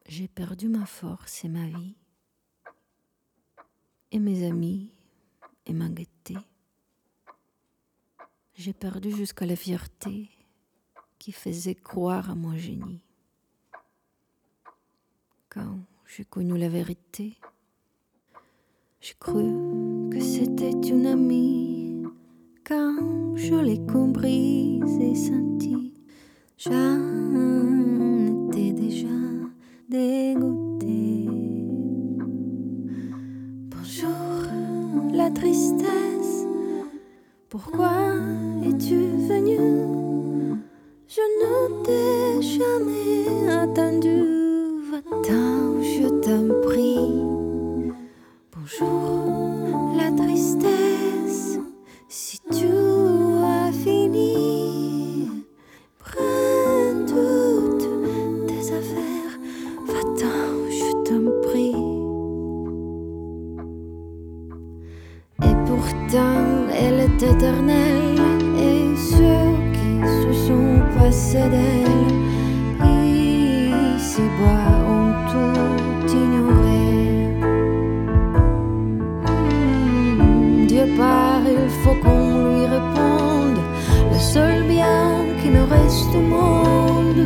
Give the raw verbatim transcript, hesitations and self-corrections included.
J'ai perdu ma force et ma vie, et mes amis, et ma gaieté. J'ai perdu jusqu'à la fierté qui faisait croire à mon génie. Quand j'ai connu la vérité, j'ai cru que c'était une amie. Quand je l'ai comprise et sentie, j'en étais déjà dégoûtée. Bonjour, la tristesse, pourquoi es-tu venue? Je ne t'ai jamais attendu. Va-t'en, je t'en prie. Bonjour, la tristesse, si tu as fini, prends toutes tes affaires. Va-t'en, je t'en prie. Et pourtant, elle est éternelle, et ceux qui se sont passés d'elle, ici-bas, ont tout ignoré. Mmh, Dieu part, il faut qu'on lui réponde, le seul bien qui nous reste au monde.